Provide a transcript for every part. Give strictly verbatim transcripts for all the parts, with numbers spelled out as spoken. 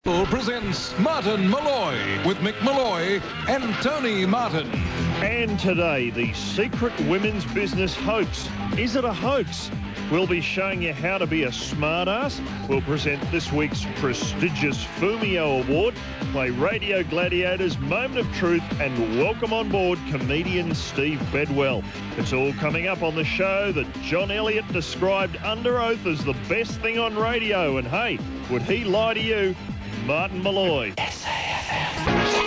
Presents Martin Malloy with Mick Malloy and Tony Martin. And today, the secret women's business hoax. Is it a hoax? We'll be showing you how to be a smartass. We'll present this week's prestigious Fumio Award, play Radio Gladiators Moment of Truth, and welcome on board comedian Steve Bedwell. It's all coming up on the show that John Elliott described under oath as the best thing on radio. And hey, would he lie to you? Martin Malloy. S A F M.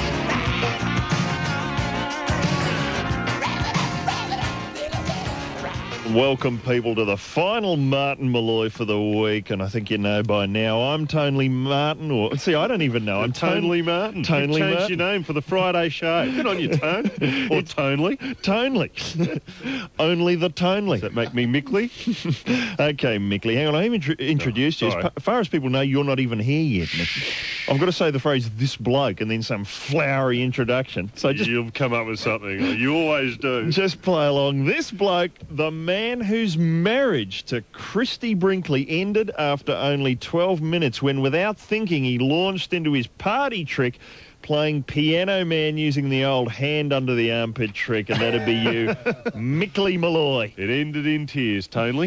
Welcome, people, to the final Martin Malloy for the week. And I think you know by now, I'm Tonely Martin. Or see, I don't even know. I'm Tonely Martin. Tonely You've changed Martin. your name for the Friday show. Good on you, Tone. Or Tonely. Tonely. Only the Tonely. Does that make me Mickley? Okay, Mickley. Hang on, I haven't intro- introduced Oh, you. sorry. As far as people know, you're not even here yet, Mick. I've got to say the phrase, this bloke, and then some flowery introduction. So just, You'll come up with something. You always do. just play along. This bloke, the man whose marriage to Christy Brinkley ended after only twelve minutes when, without thinking, he launched into his party trick, playing Piano Man using the old hand under the armpit trick, and that'd be you, Mickley Malloy. It ended in tears, Tonely.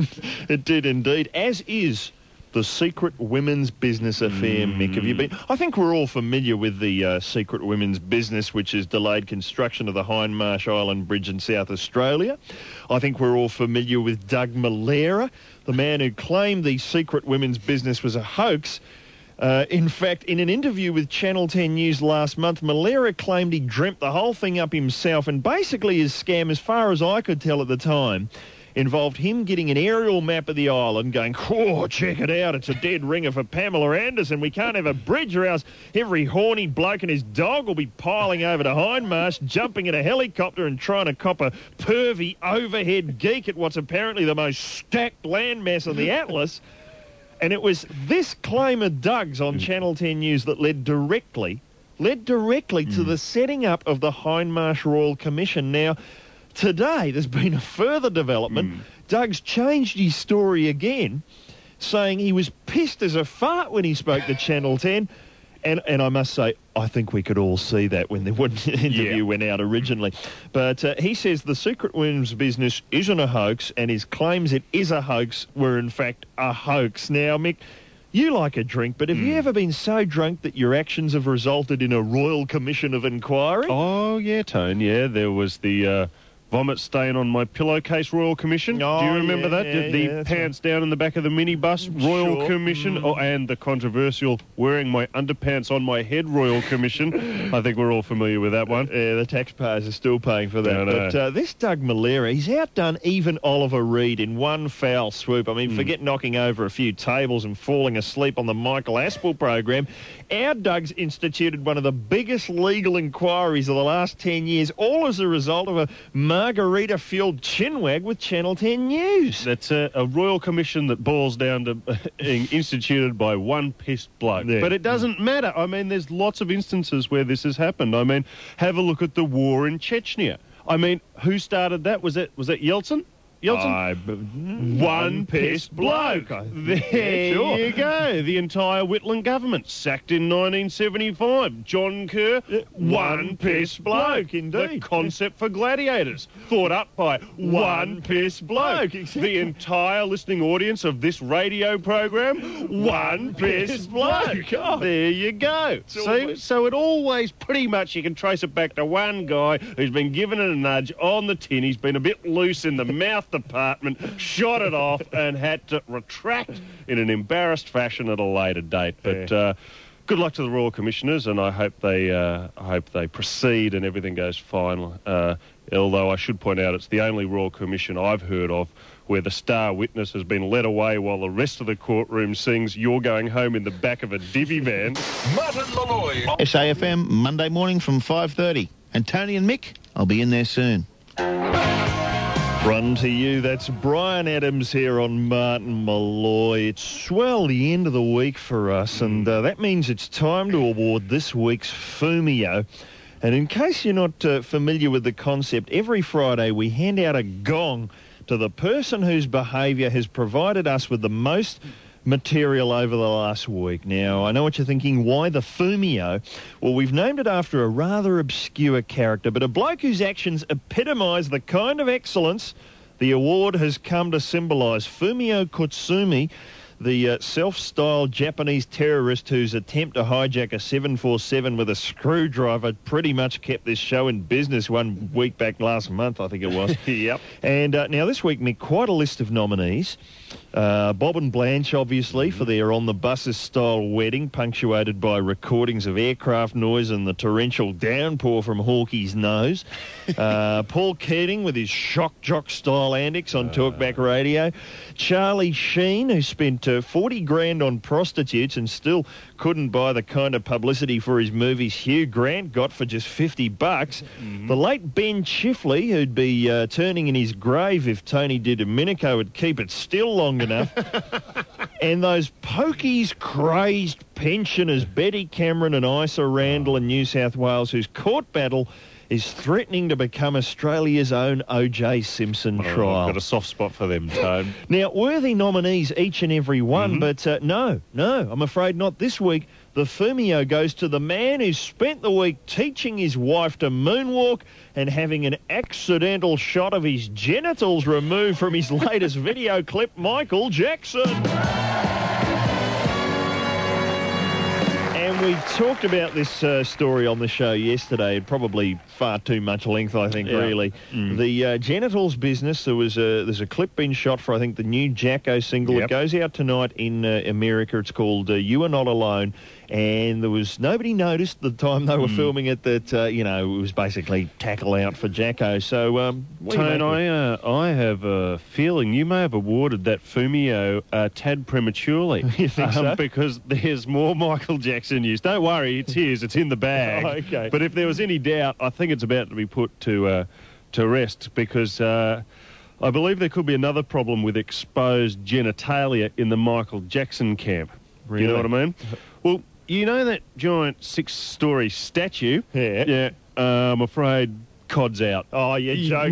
It did indeed, as is the secret women's business affair, Mick. Have you been? I think we're all familiar with the uh, secret women's business, which is delayed construction of the Hindmarsh Island Bridge in South Australia. I think we're all familiar with Doug Malera, the man who claimed the secret women's business was a hoax. Uh, in fact, in an interview with Channel ten News last month, Malera claimed he dreamt the whole thing up himself, and basically his scam, as far as I could tell at the time, involved him getting an aerial map of the island, going, oh, check it out, it's a dead ringer for Pamela Anderson. We can't have a bridge or else every horny bloke and his dog will be piling over to Hindmarsh, jumping in a helicopter and trying to cop a pervy overhead geek at what's apparently the most stacked landmass on the Atlas. And it was this claim of Doug's on Channel ten News that led directly, led directly mm. to the setting up of the Hindmarsh Royal Commission. Now, today, there's been a further development. Mm. Doug's changed his story again, saying he was pissed as a fart when he spoke to Channel ten. And and I must say, I think we could all see that when the interview yeah. went out originally. But uh, he says the secret women's business isn't a hoax, and his claims it is a hoax were, in fact, a hoax. Now, Mick, you like a drink, but have mm. you ever been so drunk that your actions have resulted in a Royal Commission of Inquiry? Oh, yeah, Tone, yeah. There was the uh, vomit stain on my pillowcase Royal Commission. Oh, do you remember yeah, that? yeah, the yeah, pants right. down in the back of the minibus Royal sure. Commission. Mm. Oh, and the controversial wearing my underpants on my head Royal Commission. I think we're all familiar with that one. Yeah, the taxpayers are still paying for that. No, no. But uh, this Doug Malera, he's outdone even Oliver Reed in one foul swoop. I mean, mm. forget knocking over a few tables and falling asleep on the Michael Aspel program. Our Doug's instituted one of the biggest legal inquiries of the last ten years, all as a result of a margarita-fueled chinwag with Channel ten News. That's a, a Royal Commission that boils down to being instituted by one pissed bloke. Yeah. But it doesn't matter. I mean, there's lots of instances where this has happened. I mean, have a look at the war in Chechnya. I mean, who started that? Was it was that Yeltsin? Yeltsin? I, one, one pissed bloke. bloke. There yeah, sure. you go. The entire Whitlam government sacked in nineteen seventy-five. John Kerr, one, one pissed bloke. Indeed. The concept for gladiators, thought up by one, one pissed bloke. Exactly. The entire listening audience of this radio program, one pissed bloke. Oh. There you go. See, always... so it always pretty much you can trace it back to one guy who's been given a nudge on the tin. He's been a bit loose in the mouth department, shot it off and had to retract in an embarrassed fashion at a later date. But yeah. uh, good luck to the Royal Commissioners, and I hope they uh, I hope they proceed and everything goes fine. Uh, although I should point out it's the only Royal Commission I've heard of where the star witness has been led away while the rest of the courtroom sings "You're Going Home" in the back of a divvy van. Martin Malloy. S A F M, Monday morning from five thirty. And Tony and Mick, I'll be in there soon. Run to you. That's Brian Adams here on Martin Malloy. It's, well, the end of the week for us, and uh, that means it's time to award this week's Fumio. And in case you're not uh, familiar with the concept, every Friday we hand out a gong to the person whose behaviour has provided us with the most material over the last week. Now, I know what you're thinking. Why the Fumio? Well, we've named it after a rather obscure character, but a bloke whose actions epitomise the kind of excellence the award has come to symbolise. Fumio Kotsumi, the uh, self-styled Japanese terrorist whose attempt to hijack a seven forty-seven with a screwdriver pretty much kept this show in business one week back last month, I think it was. Yep. And uh, now this week, Mick, quite a list of nominees. Uh, Bob and Blanche, obviously, for their On the Buses style wedding, punctuated by recordings of aircraft noise and the torrential downpour from Hawkey's nose. Uh, Paul Keating with his shock jock style antics on Talkback Radio. Charlie Sheen, who spent uh, forty grand on prostitutes and still couldn't buy the kind of publicity for his movies Hugh Grant got for just fifty bucks. Mm-hmm. The late Ben Chifley, who'd be uh, turning in his grave if Tony Di Domenico would keep it still long enough. And those pokies crazed pensioners Betty Cameron and Isa Randall in New South Wales, whose court battle is threatening to become Australia's own O J Simpson Oh, trial. I've got a soft spot for them, Tone. Now, worthy nominees, each and every one, Mm-hmm. but uh, no, no, I'm afraid not this week. The Fumio goes to the man who spent the week teaching his wife to moonwalk and having an accidental shot of his genitals removed from his latest video clip, Michael Jackson. And we talked about this uh, story on the show yesterday, probably far too much length, I think, Yeah. really. Mm. The uh, genitals business, there was a, there's a clip being shot for, I think, the new Jacko single. Yep. It goes out tonight in uh, America. It's called uh, You Are Not Alone. And there was nobody noticed the time they were Mm. filming it that, uh, you know, it was basically tackle out for Jacko. So, um, what do you Tone, make of it? I, uh, I have a feeling you may have awarded that Fumio a tad prematurely. You think so? Because there's more Michael Jackson news. Don't worry, it's his. It's in the bag. Oh, okay. But if there was any doubt, I think it's about to be put to uh, to rest because uh, I believe there could be another problem with exposed genitalia in the Michael Jackson camp. Really? You know what I mean? Well, you know that giant six-storey statue? Yeah. Yeah. Uh, I'm afraid Cod's out. Oh, you're joking.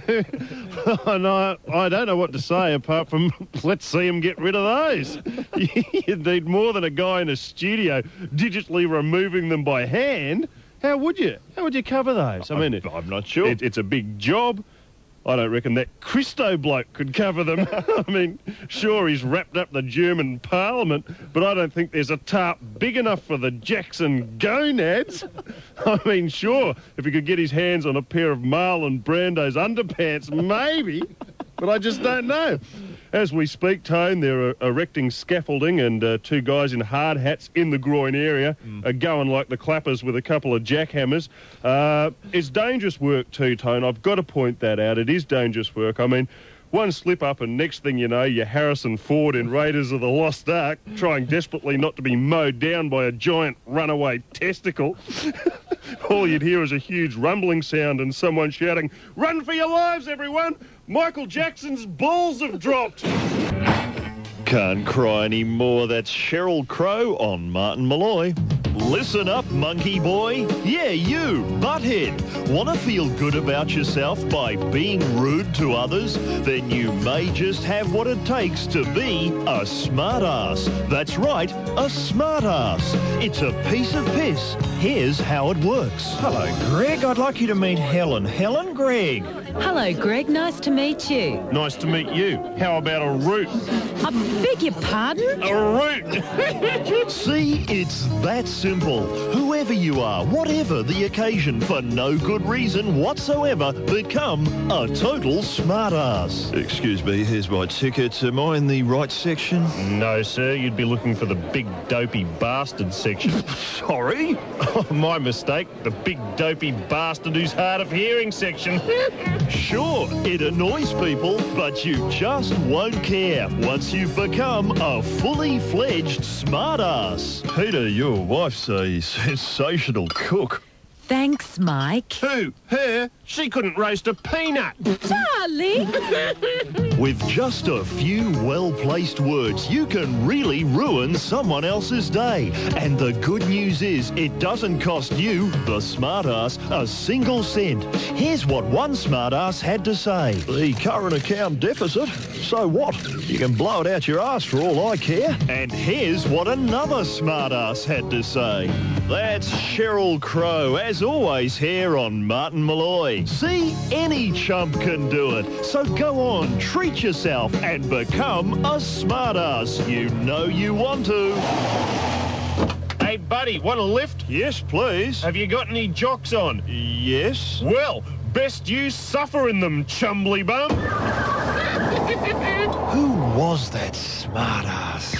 No, no, I don't know what to say apart from let's see him get rid of those. You need more than a guy in a studio digitally removing them by hand. How would you? How would you cover those? I mean, it, I'm not sure. it, it's a big job. I don't reckon that Christo bloke could cover them. I mean, sure, he's wrapped up the German Parliament, but I don't think there's a tarp big enough for the Jackson gonads. I mean, sure, if he could get his hands on a pair of Marlon Brando's underpants, maybe, but I just don't know. As we speak, Tone, they're uh, erecting scaffolding and uh, two guys in hard hats in the groin area Mm. are going like the clappers with a couple of jackhammers. Uh, it's dangerous work too, Tone. I've got to point that out. It is dangerous work. I mean, one slip up and next thing you know, you're Harrison Ford in Raiders of the Lost Ark, trying desperately not to be mowed down by a giant runaway testicle. All you'd hear is a huge rumbling sound and someone shouting, "Run for your lives, everyone! Michael Jackson's balls have dropped!" Can't cry anymore. That's Sheryl Crow on Martin Malloy. Listen up, monkey boy. Yeah, you, butthead. Want to feel good about yourself by being rude to others? Then you may just have what it takes to be a smartass. That's right, a smartass. It's a piece of piss. Here's how it works. Hello, Greg. I'd like you to meet Helen. Helen, Greg. Hello, Greg. Nice to meet you. Nice to meet you. How about a root? I beg your pardon? A root! See, it's that simple. Whoever you are, whatever the occasion, for no good reason whatsoever, become a total smartass. Excuse me, here's my ticket. Am I in the right section? No, sir. You'd be looking for the big dopey bastard section. Sorry? Oh, my mistake. The big dopey bastard who's hard of hearing section. Sure, it annoys people, but you just won't care once you've become a fully fledged smartass. Peter, your wife's a sensational cook. Thanks, Mike. Who? Her? She couldn't roast a peanut. Darling! With just a few well-placed words, you can really ruin someone else's day. And the good news is, it doesn't cost you, the smartass, a single cent. Here's what one smartass had to say. The current account deficit? So what? You can blow it out your ass for all I care. And here's what another smartass had to say. That's Sheryl Crow, as always, here on Martin Malloy. See, any chump can do it. So go on, treat yourself and become a smartass. You know you want to. Hey, buddy, want a lift? Yes, please. Have you got any jocks on? Yes. Well, best you suffer in them, chumbly bum. Who was that smartass?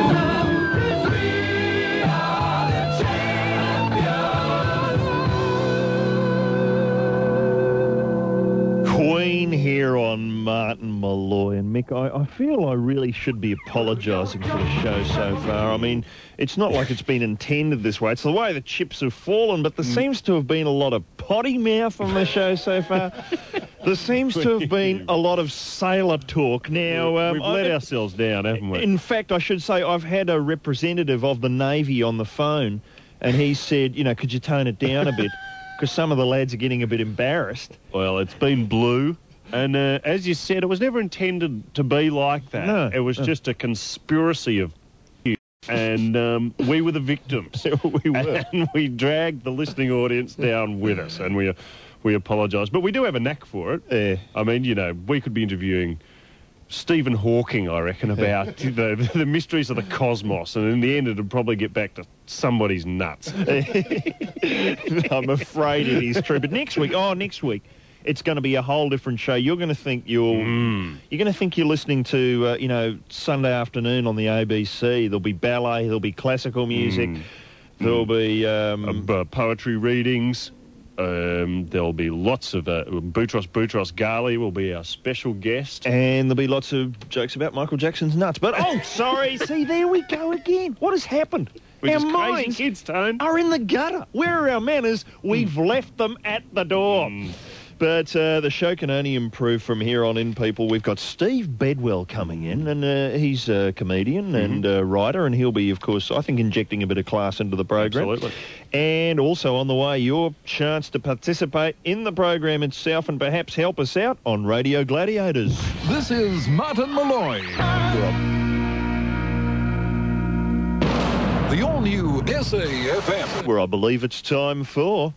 Queen here on Martin Malloy. And Mick, I, I feel I really should be apologising for the show so far. I mean, it's not like it's been intended this way. It's the way the chips have fallen, but there mm. seems to have been a lot of potty mouth on the show so far. There seems to have been a lot of sailor talk. Now, um, we've let I, ourselves down, haven't we? In fact, I should say I've had a representative of the Navy on the phone, and he said, you know, could you tone it down a bit? Because some of the lads are getting a bit embarrassed. Well, it's been blue. And uh, as you said, it was never intended to be like that. No, it was no. just a conspiracy of and um, we were the victims. We were. And we dragged the listening audience down with us, and we we apologise. But we do have a knack for it. Yeah. I mean, you know, we could be interviewing Stephen Hawking, I reckon, about the, the mysteries of the cosmos, and in the end it'd probably get back to somebody's nuts. I'm afraid it is true. But next week, oh, next week, it's going to be a whole different show. You're going to think you're Mm. you're going to think you're listening to uh, you know Sunday afternoon on the A B C. There'll be ballet, there'll be classical music, Mm. there'll be um, Uh, poetry readings. Um, there'll be lots of... Uh, Boutros Boutros Ghali will be our special guest. and there'll be lots of jokes about Michael Jackson's nuts. But oh, sorry, see there we go again. What has happened? We're Our just crazy minds kids, Tone. are in the gutter. Where are our manners? We've left them at the door. Mm. But uh, the show can only improve from here on in, people. We've got Steve Bedwell coming in, and uh, he's a comedian and uh, writer, and he'll be, of course, I think, injecting a bit of class into the program. Absolutely. And also on the way, your chance to participate in the program itself and perhaps help us out on Radio Gladiators. This is Martin Malloy. The all-new S A F M. Where I believe it's time for...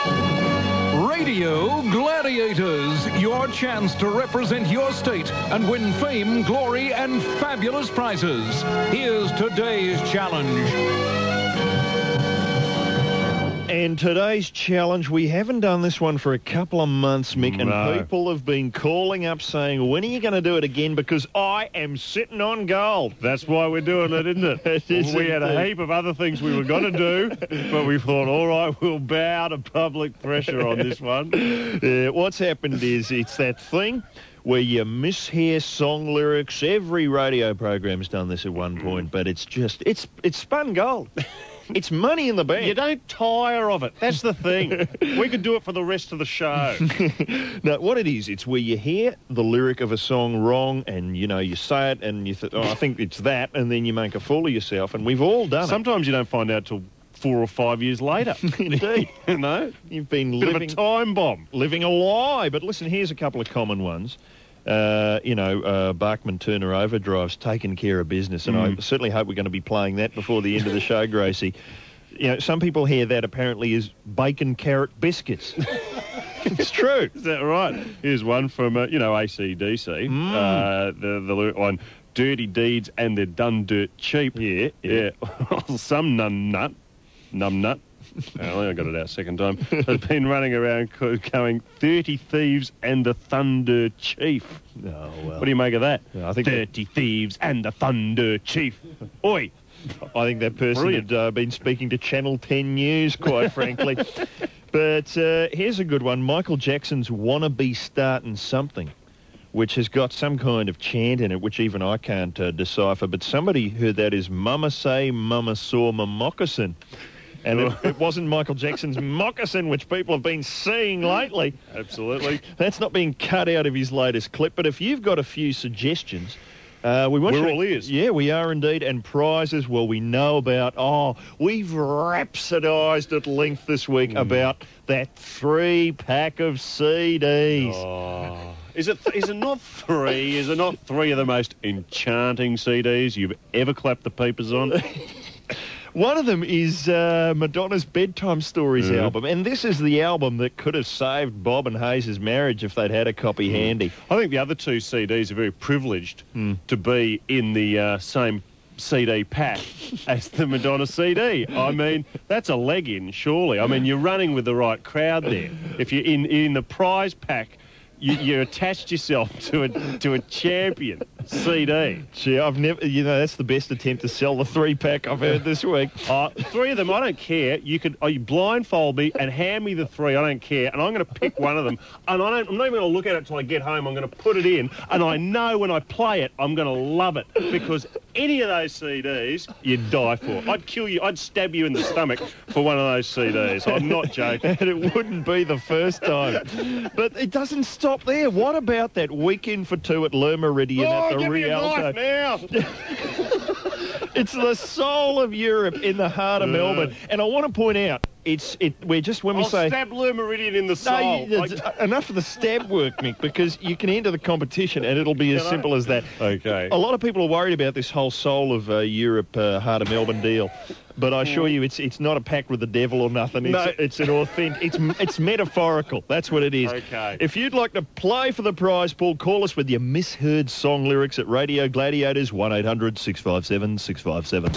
Radio Gladiators, your chance to represent your state and win fame, glory, and fabulous prizes. Here's today's challenge. And today's challenge, we haven't done this one for a couple of months, Mick, and No. people have been calling up saying, when are you going to do it again? Because I am sitting on gold. That's why we're doing it, isn't it? It is we had a indeed. heap of other things we were going to do, but we thought, all right, we'll bow to public pressure on this one. Uh, what's happened is it's that thing where you mishear song lyrics. Every radio program's done this at one point, but it's just, it's it's spun gold. It's money in the bank. You don't tire of it. That's the thing. We could do it for the rest of the show. No, what it is, it's where you hear the lyric of a song wrong and, you know, you say it and you think, oh, I think it's that, and then you make a fool of yourself, and we've all done Sometimes you don't find out till four or five years later. it. Indeed. You know? You've been Bit living, of a time bomb. living a lie. But listen, here's a couple of common ones. Uh, you know, uh, Bachman Turner Overdrive's taken care of business, and I certainly hope we're going to be playing that before the end of the show, Gracie. You know, some people hear that apparently as bacon carrot biscuits. It's true. Is that right? Here's one from, uh, you know, A C D C. Mm. Uh, the, the lyric one, dirty deeds and they're done dirt cheap. Yeah, yeah. Yeah. Some num nut, num nut, apparently I got it out second time, has been running around co- going thirty thieves and the thunder chief. Oh, well. What do you make of that? Yeah, I think that- thirty thieves and the thunder chief. Oi! I think that person Brilliant. had uh, been speaking to Channel ten News, quite frankly. But uh, here's a good one. Michael Jackson's Wanna Be Startin' Something, which has got some kind of chant in it, which even I can't uh, decipher. But somebody heard that as Mama Say, Mama Saw My Moccasin. And it, it wasn't Michael Jackson's moccasin, which people have been seeing lately. Absolutely. That's not being cut out of his latest clip. But if you've got a few suggestions, uh, we want We're you all ears. Yeah, we are indeed. And prizes, well, we know about. Oh, we've rhapsodised at length this week Mm. about that three pack of C Ds. Oh. Is it, is it not three? Is it not three of the most enchanting C Ds you've ever clapped the peepers on? One of them is uh, Madonna's Bedtime Stories Yeah. album, and this is the album that could have saved Bob and Hayes' marriage if they'd had a copy handy. I think the other two C Ds are very privileged to be in the uh, same C D pack as the Madonna C D. I mean, that's a leg in, surely. I mean, you're running with the right crowd there. If you're in, in the prize pack, you, you attached yourself to a to a champion C D. Gee, I've never, you know, that's the best attempt to sell the three pack I've heard this week. Uh, three of them, I don't care. You could oh, you blindfold me and hand me the three. I don't care, and I'm going to pick one of them. And I don't, I'm not even going to look at it till I get home. I'm going to put it in, and I know when I play it, I'm going to love it because any of those C Ds, you'd die for. I'd kill you. I'd stab you in the stomach for one of those C Ds. I'm not joking. And it wouldn't be the first time. But it doesn't stop there. What about that weekend for two at Le Meridian Oh, at the give me a Rialto? knife now. It's the soul of Europe in the heart of Uh. Melbourne. And I want to point out, it's it. We're just when we I'll say stab Le Meridian in the no, soul. you, it's enough of the stab work, Mick, because you can enter the competition and it'll be as Can I? simple as that. Okay. A lot of people are worried about this whole soul of uh, Europe, uh, heart of Melbourne deal. But I assure you, it's it's not a pact with the devil or nothing. It's, No. it's an authentic. It's it's metaphorical. That's what it is. Okay. If you'd like to play for the prize pool, call us with your misheard song lyrics at Radio Gladiators one eight hundred six five seven six five seven.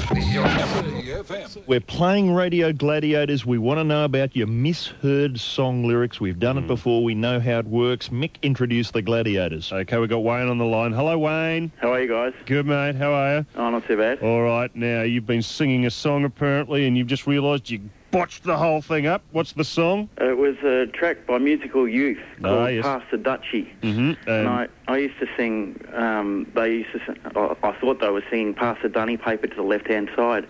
We're playing Radio Gladiators. We want to know about your misheard song lyrics. We've done it before. We know how it works. Mick, introduce the Gladiators. Okay, we've got Wayne on the line. Hello, Wayne. How are you guys? Good, mate. How are you? Oh, not too bad. All right. Now, you've been singing a song, apparently, and you've just realised you botched the whole thing up. What's the song? It was a track by Musical Youth called Ah, yes. Pass the Dutchie. Mm-hmm. And I, I used to sing, um, they used to sing, I, I thought they were singing Pass the Dunny paper to the left-hand side.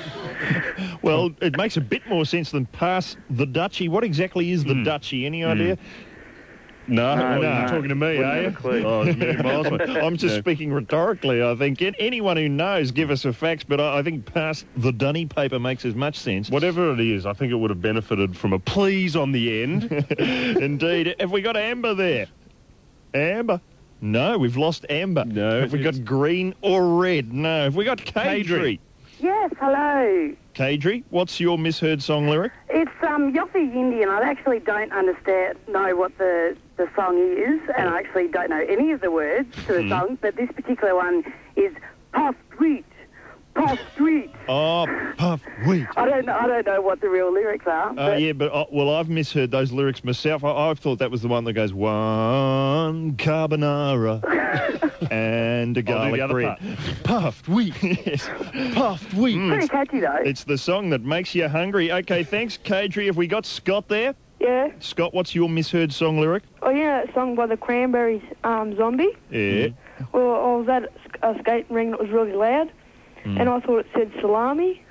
Well, it makes a bit more sense than pass the Dutchie. What exactly is the Dutchie? Any idea? No, No, well, no. you're talking to me, Wouldn't are have you? a clue. Oh, it's a million miles away. I'm just Yeah. speaking rhetorically, I think. An- Anyone who knows, give us a fax, but I, I think pass the Dunny paper makes as much sense. Whatever it is, I think it would have benefited from a please on the end. Indeed. Have we got Amber there? Amber? No, we've lost Amber. No, Have we it's- got green or red? No. Have we got Kadri? Kadri. Yes, hello. Kadri, what's your misheard song lyric? It's um, Yossi Indian. I actually don't understand, know what the, the song is, and I actually don't know any of the words to the song, but this particular one is Puff Wheat, Puff Wheat. Oh, puff wheat. I don't know, I don't know what the real lyrics are. Oh, but yeah, but, uh, well, I've misheard those lyrics myself. I, I thought that was the one that goes, one carbonara and a I'll do garlic the other bread. Puffed wheat. Yes, puffed wheat. Pretty catchy, though. It's the song that makes you hungry. Okay, thanks, Kadri. Have we got Scott there? Yeah. Scott, what's your misheard song lyric? Oh, you know that song by the Cranberries, um, Zombie? Yeah. Well, I was at a skating ring that was really loud, and I thought it said salami.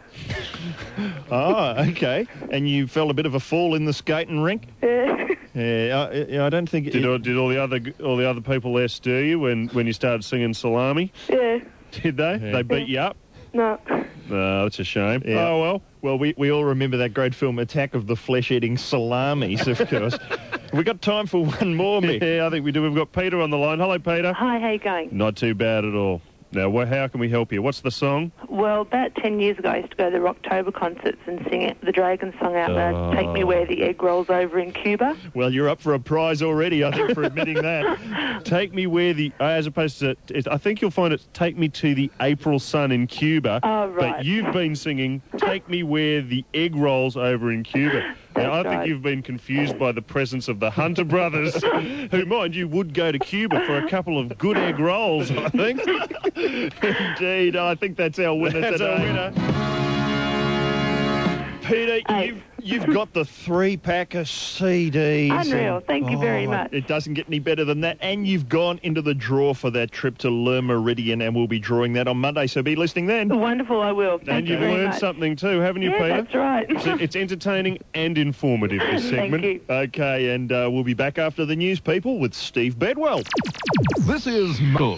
Oh, okay. And you felt a bit of a fall in the skating rink? Yeah. Yeah, I, I don't think... Did, all, did all the other all the other people there stir you when, when you started singing Salami? yeah. Did they? They beat you up? No. No, that's a shame. Yeah. Oh, well. Well, we, we all remember that great film, Attack of the Flesh-Eating Salamis, of course. Have we got time for one more, Mick? Yeah, I think we do. We've got Peter on the line. Hello, Peter. Hi, how you going? Not too bad at all. Now, wh- how can we help you? What's the song? Well, about ten years ago, I used to go to the Rocktober concerts and sing it, the Dragon song out loud, Oh. Take Me Where the Egg Rolls Over in Cuba. Well, you're up for a prize already, I think, for admitting that. Take me where the, uh, as opposed to, it, I think you'll find it's Take Me to the April Sun in Cuba. Oh, right. But you've been singing Take Me Where the Egg Rolls Over in Cuba. Now, I That's think right. you've been confused by the presence of the Hunter brothers, who, mind you, would go to Cuba for a couple of good egg rolls, I think. Indeed, I think that's our winner That's today. our winner. Peter, Eight. you've, you've got the three-pack of C Ds. Unreal. and- Thank you very oh, much. It doesn't get any better than that. And you've gone into the draw for that trip to Le Meridian, and we'll be drawing that on Monday, so be listening then. Wonderful, I will. Thank And you you've very learned much. something too, haven't you, Yeah, Peter? that's right. So it's entertaining and informative, this Thank segment. you. Okay, and uh, we'll be back after the news, people, with Steve Bedwell. This is Cool.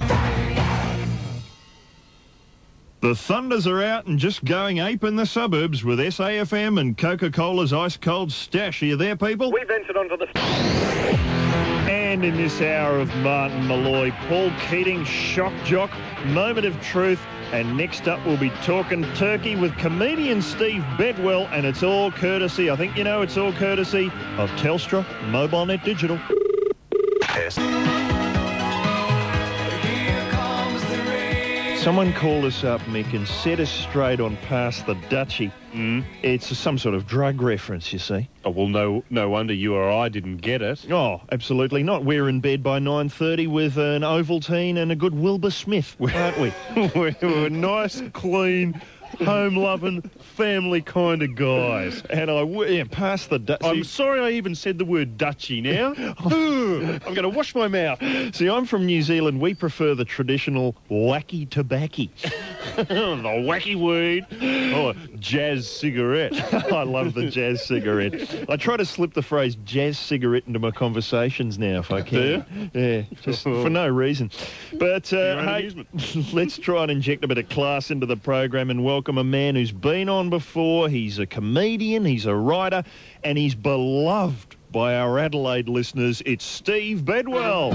The Thunders are out and just going ape in the suburbs with S A F M and Coca-Cola's Ice Cold Stash. Are you there, people? We've entered onto the... And in this hour of Martin Malloy, Paul Keating, Shock Jock, Moment of Truth, and next up we'll be talking turkey with comedian Steve Bedwell, and it's all courtesy, I think you know it's all courtesy of Telstra MobileNet Digital. Someone called us up, Mick, and set us straight on Past the Dutchie. Mm. It's some sort of drug reference, you see. Oh, well, no, no wonder you or I didn't get it. Oh, absolutely not. We're in bed by nine thirty with an Ovaltine and a good Wilbur Smith, aren't we? we're, we're nice, clean, home-loving, family kind of guys. And I, w- yeah, Past the Dutchie. I'm sorry I even said the word Dutchie now. Ugh, I'm going to wash my mouth. See, I'm from New Zealand. We prefer the traditional wacky tobacco. The wacky weed. Oh, jazz cigarette. I love the jazz cigarette. I try to slip the phrase jazz cigarette into my conversations now if I can. Yeah, just for no reason. But uh, Your own hey, amusement. let's try and inject a bit of class into the program and welcome a man who's been on before. He's a comedian, he's a writer, and he's beloved by our Adelaide listeners. It's Steve Bedwell.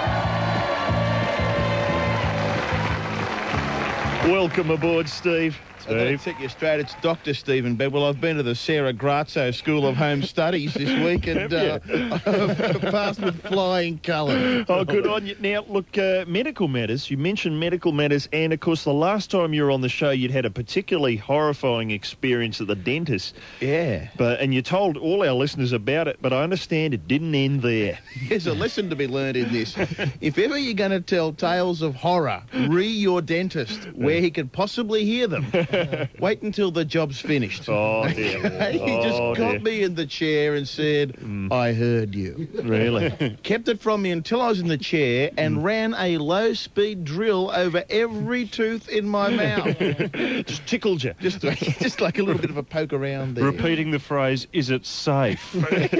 Welcome aboard, Steve. I'm going to take you straight. It's Doctor Stephen Bedwell. I've been to the Sarah Grazzo School of Home Studies this week and uh, I've passed with flying colours. Oh, good on you. Now, look, uh, medical matters. You mentioned medical matters, and of course, the last time you were on the show, you'd had a particularly horrifying experience at the dentist. Yeah. But and you told all our listeners about it, but I understand it didn't end there. There's a lesson to be learned in this. If ever you're going to tell tales of horror, re your dentist where he could possibly hear them. Wait until the job's finished. Oh, dear. He just Oh, got dear. me in the chair and said, I heard you. Really? Kept it from me until I was in the chair and ran a low-speed drill over every tooth in my mouth. Just tickled you. Just, just like a little bit of a poke around there. Repeating the phrase, is it safe?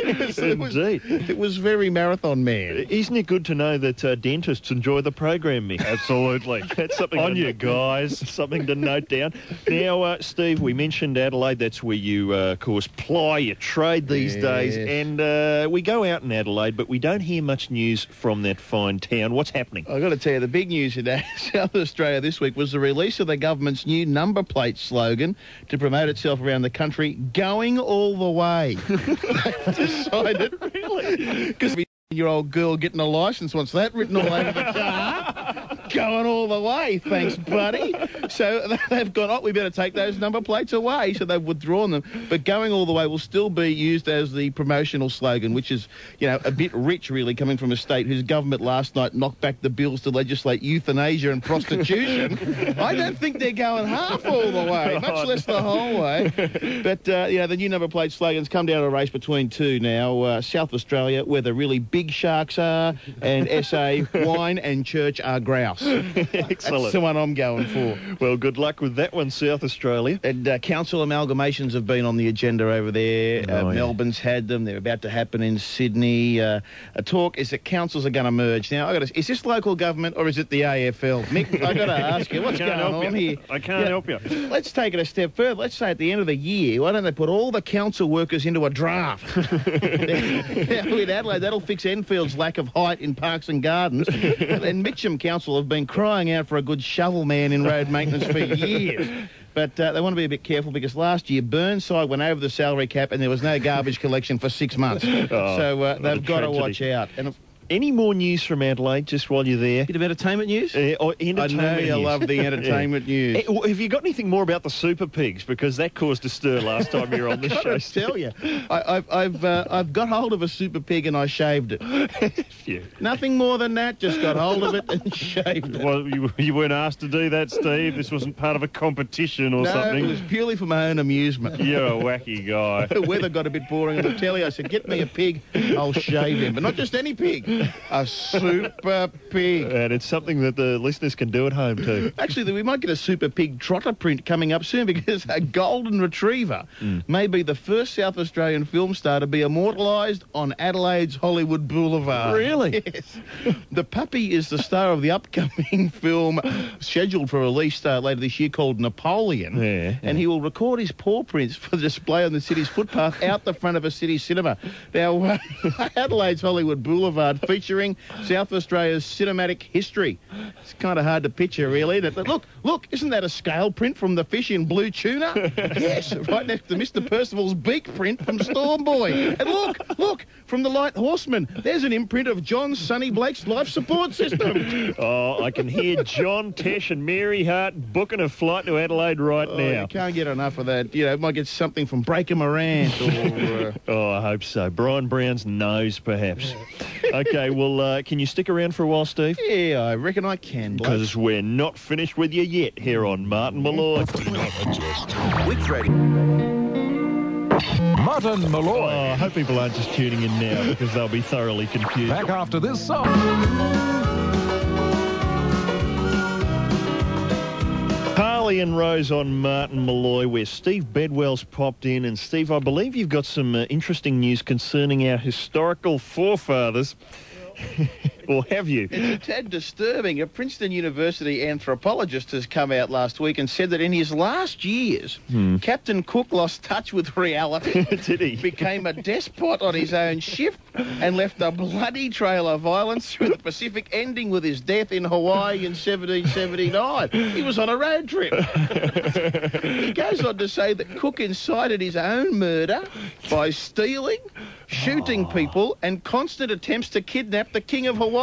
it was, Indeed. it was very marathon man. Isn't it good to know that uh, dentists enjoy the program, Mick? Absolutely. That's something On to you, guys. Something to note down. Now, uh, Steve, we mentioned Adelaide. That's where you, uh, of course, ply your trade these Yes. days. And uh, we go out in Adelaide, but we don't hear much news from that fine town. What's happening? I've got to tell you, the big news in South Australia this week was the release of the government's new number plate slogan to promote itself around the country, going all the way. They've decided, really? Because your old girl getting a licence wants that written all over the car. Going all the way, thanks, buddy. So they've gone, oh, we better take those number plates away. So they've withdrawn them. But going all the way will still be used as the promotional slogan, which is, you know, a bit rich, really, coming from a state whose government last night knocked back the bills to legislate euthanasia and prostitution. I don't think they're going half all the way, much less the whole way. But, uh, you know, the new number plate slogans come down to a race between two now. Uh, South Australia, where the really big sharks are, and S A, wine and church are grouse. Excellent. That's the one I'm going for. Well, good luck with that one, South Australia. And uh, council amalgamations have been on the agenda over there. Oh, uh, yeah. Melbourne's had them. They're about to happen in Sydney. Uh, a talk is that councils are going to merge. Now, I got to, is this local government or is it the A F L? Mick, I got to ask you, what's I can't going help on you. here? I can't Yeah. help you. Let's take it a step further. Let's say at the end of the year, why don't they put all the council workers into a draft? Now, in Adelaide, that'll fix Enfield's lack of height in parks and gardens. And Mitcham Council have been crying out for a good shovel man in road maintenance for years. But uh, they want to be a bit careful because last year Burnside went over the salary cap and there was no garbage collection for six months. Oh, so uh, what a they've got to tragedy. watch out. And Any more news from Adelaide, just while you're there? Bit of entertainment news? Uh, or I entertainment know you news. love the entertainment news. Eh, well, have you got anything more about the Super Pigs? Because that caused a stir last time you were on the show. I tell you, I, I've I've uh, I've got hold of a super pig and I shaved it. Yeah. Nothing more than that. Just got hold of it and shaved it. Well, you, you weren't asked to do that, Steve. This wasn't part of a competition or No, something. it was purely for my own amusement. You're a wacky guy. The weather got a bit boring on the telly. I said, get me a pig, I'll shave him. But not just any pig, a super pig. And it's something that the listeners can do at home too. Actually, we might get a super pig trotter print coming up soon because a golden retriever may be the first South Australian film star to be immortalised on Adelaide's Hollywood Boulevard. Really? Yes. The puppy is the star of the upcoming film scheduled for release uh, later this year called Napoleon. Yeah, And he will record his paw prints for display on the city's footpath out the front of a city cinema. Now, uh, Adelaide's Hollywood Boulevard featuring South Australia's cinematic history. It's kind of hard to picture, really. That, look, look, isn't that a scale print from the fish in Blue Tuna? Yes, right next to Mister Percival's beak print from Storm Boy. And look, look, from the Light Horseman, there's an imprint of John Sonny Blake's life support system. Oh, I can hear John, Tesh and Mary Hart booking a flight to Adelaide right Oh, now. you can't get enough of that. You know, might get something from Breaker Morant or... Uh, Oh, I hope so. Brian Brown's nose, perhaps. Okay, well, uh, can you stick around for a while, Steve? yeah, I reckon I can, bloke. Because we're not finished with you yet here on Martin Malloy. With ready. Martin Malloy. Oh, I hope people aren't just tuning in now because they'll be thoroughly confused. Back after this song. Harley and Rose on Martin Malloy, where Steve Bedwell's popped in. And Steve, I believe you've got some uh, interesting news concerning our historical forefathers. Or have you? It's a tad disturbing. A Princeton University anthropologist has come out last week and said that in his last years, Captain Cook lost touch with reality. Did he? Became a despot on his own ship and left a bloody trail of violence through the Pacific, ending with his death in Hawaii in seventeen seventy-nine. He was on a road trip. He goes on to say that Cook incited his own murder by stealing, shooting people, and constant attempts to kidnap the King of Hawaii.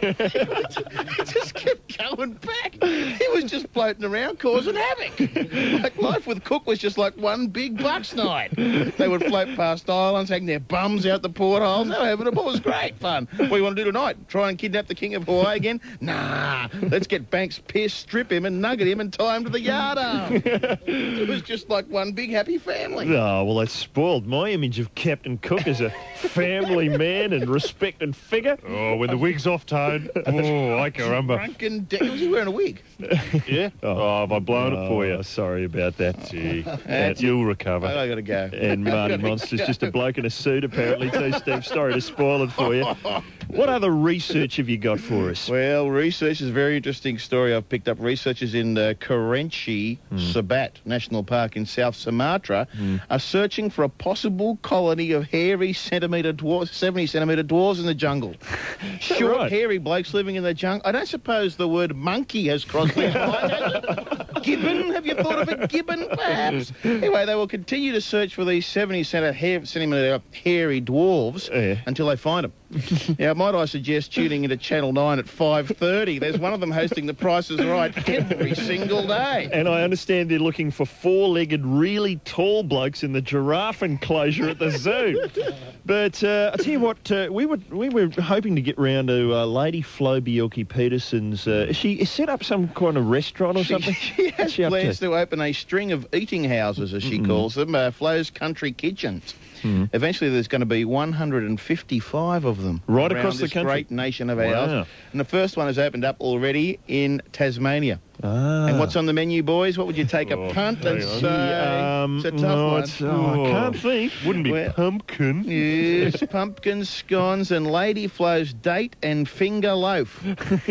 He just kept going back. He was just floating around causing havoc. Like life with Cook was just like one big bucks night. They would float past islands, hang their bums out the portholes. They were having a ball. It was great fun. What do you want to do tonight? Try and kidnap the King of Hawaii again? Nah. Let's get Banks pissed, strip him, and nugget him and tie him to the yard arm. It was just like one big happy family. Oh, well, that's spoiled my image of Captain Cook as a family man and respected figure. Oh, when the wig's off, Toad. Oh, I caramba. Drunken de- was he wearing a wig? Yeah? Oh, have I blown it for you? Oh, sorry about that. Gee, that you'll recover. I gotta go. And Marty Monster's just a bloke in a suit, apparently, too, Steve. Sorry to spoil it for you. What other research have you got for us? Well, research is a very interesting story. I've picked up researchers in uh, Kerinci Sabat National Park in South Sumatra are searching for a possible colony of hairy centimetre dwarfs, seventy centimetre dwarves in the jungle. Short, right? hairy blokes living in the jungle. I don't suppose the word monkey has crossed their mind, has it? Gibbon? Have you thought of a gibbon, perhaps? Anyway, they will continue to search for these seventy centimetre hairy dwarves Yeah. until they find them. Now, might I suggest tuning into Channel nine at five thirty? There's one of them hosting The Price is Right every single day. And I understand they're looking for four-legged, really tall blokes in the giraffe enclosure at the zoo. But uh, I'll tell you what, uh, we were we were hoping to get round to uh, Lady Flo Bjelke-Petersen's. Uh, she set up some kind of restaurant or She, something? she has What's she up plans to? to open a string of eating houses, as she calls them, uh, Flo's Country Kitchens. Eventually, there's going to be one hundred fifty-five of them Right around across the this country? great nation of Wow. ours. And the first one has opened up already in Tasmania. Ah. And what's on the menu, boys? What would you take Oh, a punt and hang on. say? Um, it's a tough no, one. it's- oh, I can't think. Wouldn't be Well- pumpkin. Yes, pumpkin scones and Lady Flo's date and finger loaf.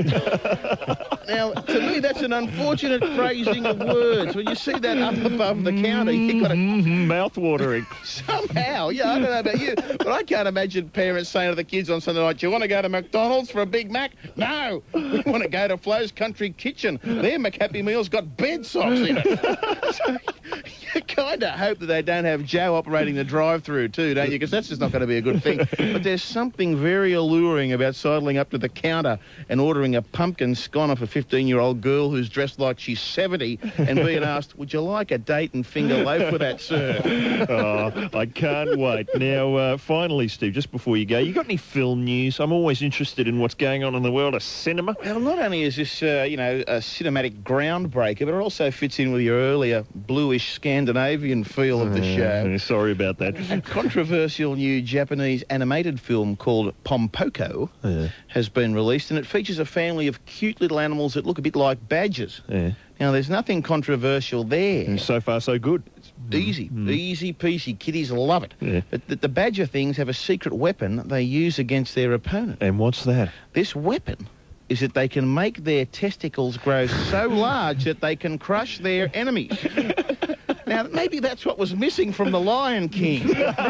Now, to me, that's an unfortunate phrasing of words. When you see that up above the counter, you've got to Mm, mouth-watering. somehow, yeah, I don't know about you, but I can't imagine parents saying to the kids on Sunday night, "Do you want to go to McDonald's for a Big Mac?" No, we want to go to Flo's Country Kitchen. Their their McHappy Meal's got bed socks in it. So you kind of hope that they don't have Joe operating the drive-through too, don't you? Because that's just not going to be a good thing. But there's something very alluring about sidling up to the counter and ordering a pumpkin scone off a fifteen-year-old girl who's dressed like she's seventy and being asked, would you like a date and finger loaf with that, sir? Oh, I can't wait. Now, uh, finally, Steve, just before you go, you got any film news? I'm always interested in what's going on in the world of cinema. Well, not only is this, uh, you know, a cinematic groundbreaker, but it also fits in with your earlier bluish Scandinavian feel of the show. Uh, sorry about that. A controversial new Japanese animated film called Pompoko Yeah. has been released, and it features a family of cute little animals that look a bit like badgers. Yeah. Now, there's nothing controversial there. And so far, so good. Easy, easy peasy. Kiddies love it. Yeah. But the, the badger things have a secret weapon they use against their opponent. And what's that? This weapon is that they can make their testicles grow so large that they can crush their enemies. Now, maybe that's what was missing from The Lion King.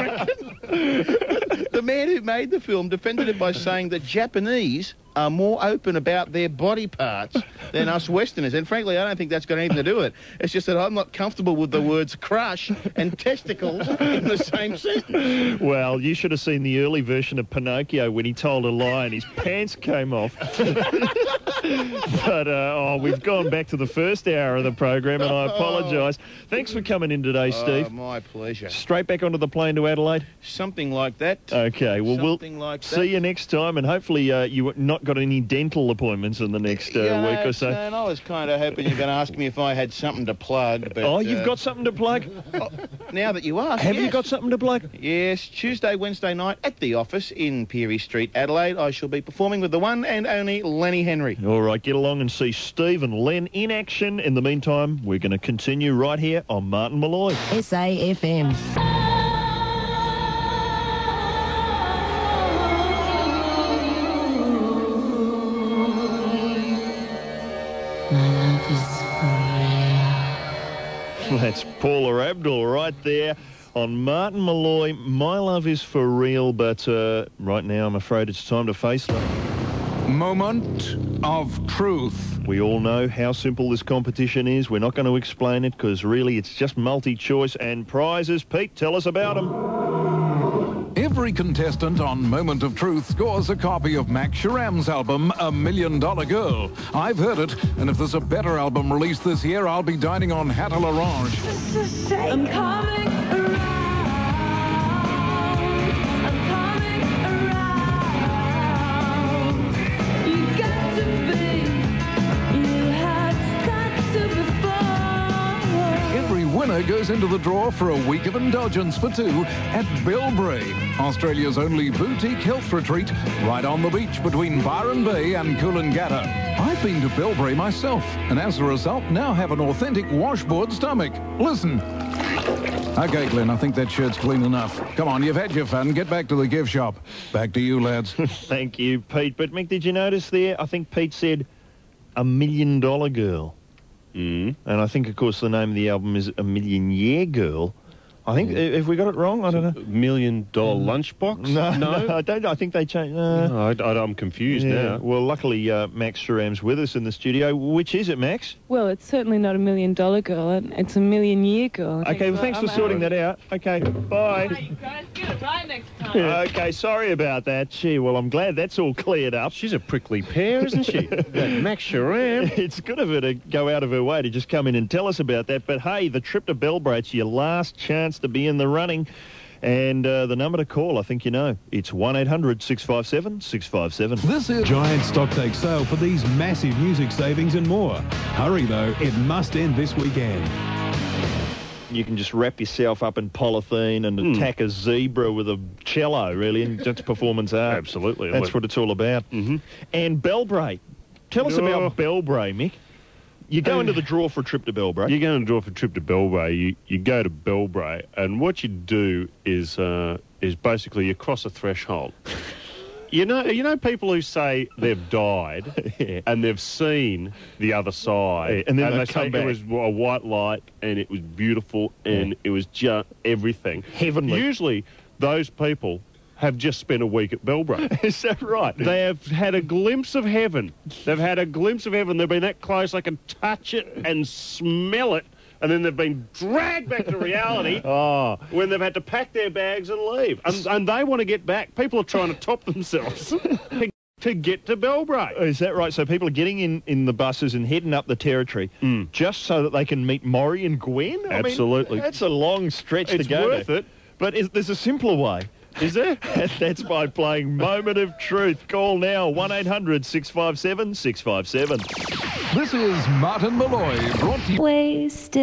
The man who made the film defended it by saying that Japanese are more open about their body parts than us Westerners. And frankly, I don't think that's got anything to do with it. It's just that I'm not comfortable with the words crush and testicles in the same sentence. Well, you should have seen the early version of Pinocchio when he told a lie and his pants came off. But, uh, oh, we've gone back to the first hour of the program, and I apologise. Thanks for coming in today, Steve. Oh, my pleasure. Straight back onto the plane to Adelaide? Something like that. Okay, well, Something we'll like see that. you next time, and hopefully uh, you not got any dental appointments in the next uh, Yeah, week no, or so. And I was kind of hoping you were going to ask me if I had something to plug. But, oh, you've uh, got something to plug? oh, now that you ask, Have yes. you got something to plug? Yes, Tuesday, Wednesday night at the office in Peary Street, Adelaide. I shall be performing with the one and only Lenny Henry. All right, get along and see Steve and Len in action. In the meantime, we're going to continue right here on Martin Malloy. S A F M. That's Paula Abdul right there on Martin Malloy. My love is for real, but uh, right now I'm afraid it's time to face them. Moment of truth. We all know how simple this competition is. We're not going to explain it because really it's just multi-choice and prizes. Pete, tell us about them. Every contestant on Moment of Truth scores a copy of Max Sharam's album, A Million Dollar Girl. I've heard it, and if there's a better album released this year, I'll be dining on Hatta L'Orange. I'm coming around. I'm coming around. You got to be. You have got to be forward. Every winner goes into the draw for a week of indulgence for two at Bilbray, Australia's only boutique health retreat, right on the beach between Byron Bay and Coolangatta. I've been to Bilbray myself, and as a result, now have an authentic washboard stomach. Listen. Okay, Glenn, I think that shirt's clean enough. Come on, you've had your fun. Get back to the gift shop. Back to you, lads. Thank you, Pete. But, Mick, did you notice there? I think Pete said A Million Dollar Girl. Mm. And I think, of course, the name of the album is A Million Year Girl. I think, Yeah. have we got it wrong? I don't know. Million dollar lunchbox? No, no. no, I don't. I think they changed. Uh, No, I, I, I'm confused yeah. now. Well, luckily, uh, Max Sharam's with us in the studio. Which is it, Max? Well, it's certainly not a million dollar girl. It's a million year girl. Okay, well, thanks for sorting that out. Okay, bye. You guys get it right next time. Okay, sorry about that. Gee, well, I'm glad that's all cleared up. She's a prickly pear, isn't she? That Max Sharam. It's good of her to go out of her way to just come in and tell us about that. But, hey, the trip to Belbray, it's your last chance to be in the running. And uh, the number to call, I think you know. It's one eight hundred six five seven six five seven. This is Giant Stocktake sale for these massive music savings and more. Hurry, though. It must end this weekend. You can just wrap yourself up in polythene and Mm. attack a zebra with a cello, really, and that's performance art. Absolutely. That's what it's all about. Mm-hmm. And Belbray. Tell us Oh. about Belbray, Mick. You go into the draw for a trip to Belbray. You go and draw for a trip to Belbray. You you go to Belbray, and what you do is uh, is basically you cross a threshold. You know, you know people who say they've died Yeah. and they've seen the other side, Yeah, and then they they come say back. it was a white light and it was beautiful and Yeah. it was just everything Heavenly. Usually, those people have just spent a week at Belbray. Is that right? They have had a glimpse of heaven. They've had a glimpse of heaven. They've been that close they can touch it and smell it, and then they've been dragged back to reality Oh. when they've had to pack their bags and leave. And, and they want to get back. People are trying to top themselves to, to get to Belbray. Is that right? So people are getting in, in the buses and heading up the territory Mm. just so that they can meet Maury and Gwen? I mean, Absolutely. that's a long stretch It's to go worth to. it. But is, there's a simpler way. Is there? That's by playing Moment of Truth. Call now, one eight hundred six five seven six five seven. This is Martin Malloy, brought to you. Wasted.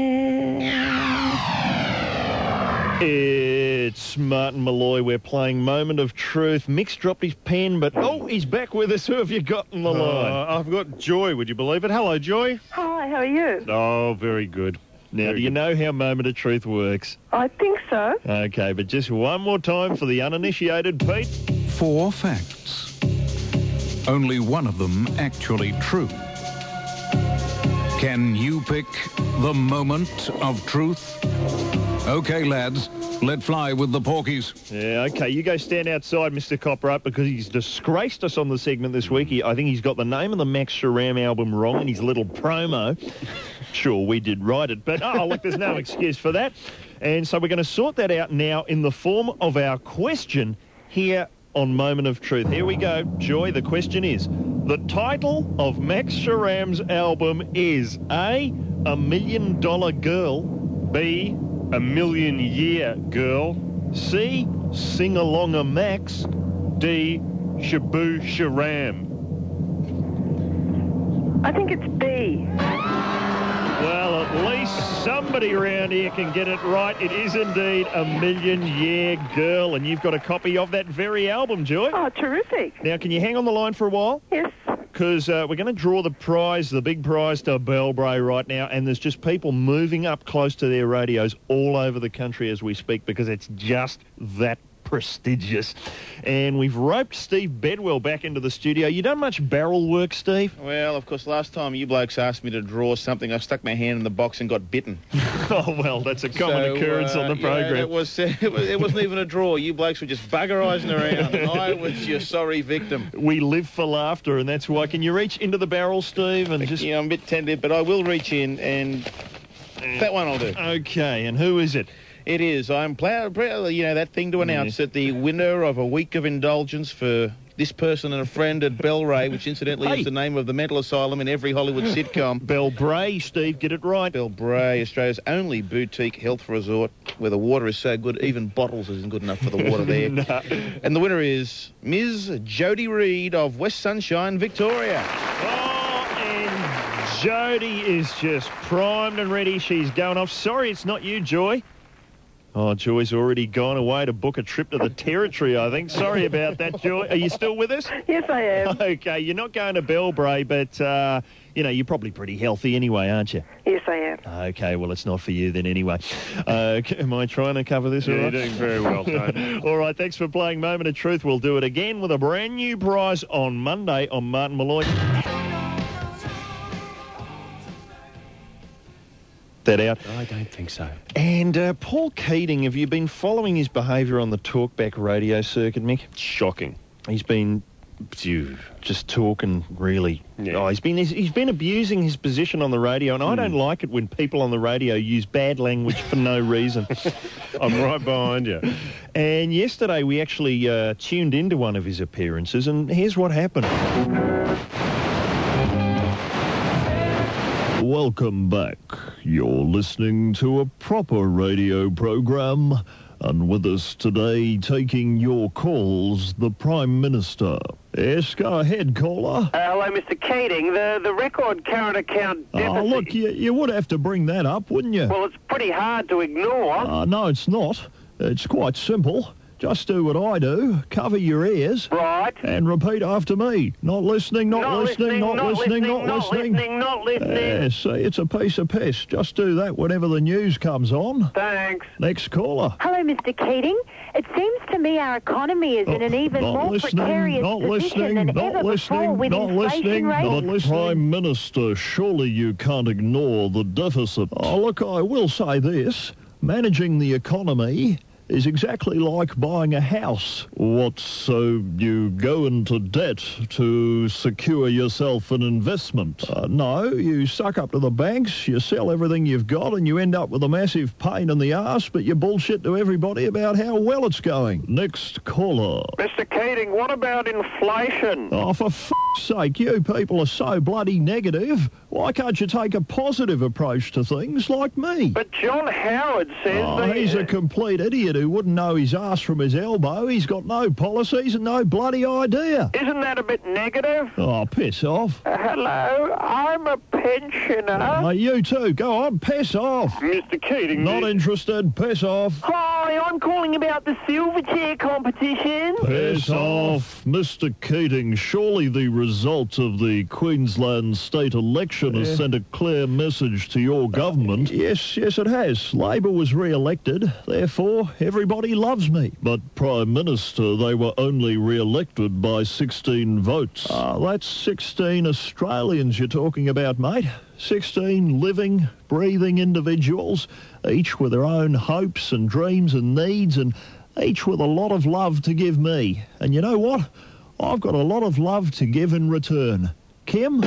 It's Martin Malloy. We're playing Moment of Truth. Mick's dropped his pen, but oh, he's back with us. Who have you got on the line? Uh, I've got Joy, would you believe it? Hello, Joy. Hi, how are you? Oh, very good. Now, Very do you good. know how Moment of Truth works? I think so. Okay, but just one more time for the uninitiated, Pete. Four facts. Only one of them actually true. Can you pick the moment of truth? Okay, lads, let fly with the porkies. Yeah, okay, you go stand outside, Mister Copper Up, because he's disgraced us on the segment this week. He, I think he's got the name of the Max Sharam album wrong in his little promo. Sure, we did write it, but oh, look, there's no excuse for that. And so we're going to sort that out now in the form of our question here on Moment of Truth. Here we go. Joy, the question is, the title of Max Sharam's album is A, A Million Dollar Girl, B, A Million Year Girl. C, Sing Along a Max, D, Shaboo Sharam. I think it's B. Well, at least somebody around here can get it right. It is indeed A Million Year Girl, and you've got a copy of that very album, Joy. Oh, terrific. Now, can you hang on the line for a while? Yes. Because uh, we're going to draw the prize, the big prize to Belbray right now, and there's just people moving up close to their radios all over the country as we speak because it's just that prestigious. And we've roped Steve Bedwell back into the studio. You done much barrel work, Steve? Well, of course, last time you blokes asked me to draw something, I stuck my hand in the box and got bitten. Oh, well, that's a common So, occurrence uh, on the yeah, program. it, was, it, was, it wasn't even a draw. You blokes were just buggerising around, and I was your sorry victim. We live for laughter, and that's why. Can you reach into the barrel, Steve? And just Yeah, I'm a bit tentative, but I will reach in, and that one I'll do. Okay, and who is it? It is. I'm proud, proud, you know, that thing to announce that the winner of a week of indulgence for this person and a friend at Belray, which incidentally Hey. is the name of the mental asylum in every Hollywood sitcom. Belbray, Steve, get it right. Belbray, Australia's only boutique health resort where the water is so good, even bottles isn't good enough for the water there. No. And the winner is Miz Jodie Reed of West Sunshine, Victoria. Oh, and Jodie is just primed and ready. She's going off. Sorry, it's not you, Joy. Oh, Joy's already gone away to book a trip to the Territory, I think. Sorry about that, Joy. Are you still with us? Yes, I am. Okay, you're not going to Belbray, but, uh, you know, you're probably pretty healthy anyway, aren't you? Yes, I am. Okay, well, it's not for you then anyway. Uh, am I trying to cover this all Yeah, right? you're doing very well, Tony. All right, thanks for playing Moment of Truth. We'll do it again with a brand new prize on Monday on Martin Malloy. That out. I don't think so. And uh, Paul Keating, have you been following his behaviour on the talkback radio circuit, Mick? Shocking. He's been phew, just talking really. Yeah. Oh, he's been he's, he's been abusing his position on the radio, and I don't like it when people on the radio use bad language for no reason. I'm right behind you. And yesterday we actually uh, tuned into one of his appearances, and here's what happened. Welcome back. You're listening to a proper radio program, and with us today taking your calls, the Prime Minister. Yes, go ahead, caller. Uh, hello, Mister Keating. The the record current account deficit... Oh, look, you, you would have to bring that up, wouldn't you? Well, it's pretty hard to ignore. Uh, no, it's not. It's quite simple. Just do what I do. Cover your ears. Right. And repeat after me. Not listening, not, Not listening, not, listening, not, not listening. listening, not listening. Yes, see, it's a piece of piss. Just do that whenever the news comes on. Thanks. Next caller. Hello, Mister Keating. It seems to me our economy is in an even Not more listening, precarious not position listening, than not ever listening, before with not inflation listening, rates. not listening. Prime Minister, surely you can't ignore the deficit. Oh, look, I will say this. Managing the economy is exactly like buying a house. What, so you go into debt to secure yourself an investment? Uh, no, you suck up to the banks, you sell everything you've got, and you end up with a massive pain in the arse, but you bullshit to everybody about how well it's going. Next caller. Mister Keating, what about inflation? Oh, for f***ing sake, you people are so bloody negative. Why can't you take a positive approach to things like me? But John Howard says Oh, that... he's a complete idiot who wouldn't know his arse from his elbow. He's got no policies and no bloody idea. Isn't that a bit negative? Oh, piss off. Uh, hello, I'm a pensioner. Oh, you too. Go on, piss off. Mister Keating... Not interested. Piss off. Hi, I'm calling about the Silverchair competition. Piss off. Mister Keating, surely the result of the Queensland state election has sent a clear message to your government. Yes, yes it has. Labor was re-elected, therefore everybody loves me. But Prime Minister, they were only re-elected by sixteen votes. Ah, that's sixteen Australians you're talking about, mate. sixteen living, breathing individuals, each with their own hopes and dreams and needs, and each with a lot of love to give me. And you know what? I've got a lot of love to give in return. Kim?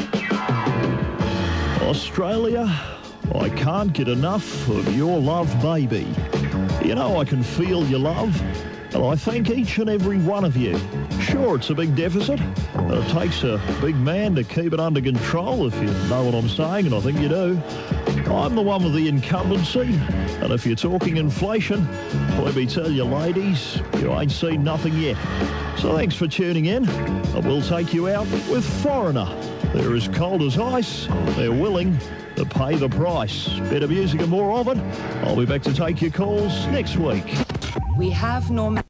Australia, I can't get enough of your love, baby. You know I can feel your love, and I thank each and every one of you. Sure, it's a big deficit, and it takes a big man to keep it under control, if you know what I'm saying, and I think you do. I'm the one with the incumbency, and if you're talking inflation, let me tell you, ladies, you ain't seen nothing yet. So thanks for tuning in, and we'll take you out with Foreigner. They're as cold as ice, they're willing to pay the price. Better music and more of it. I'll be back to take your calls next week. We have no...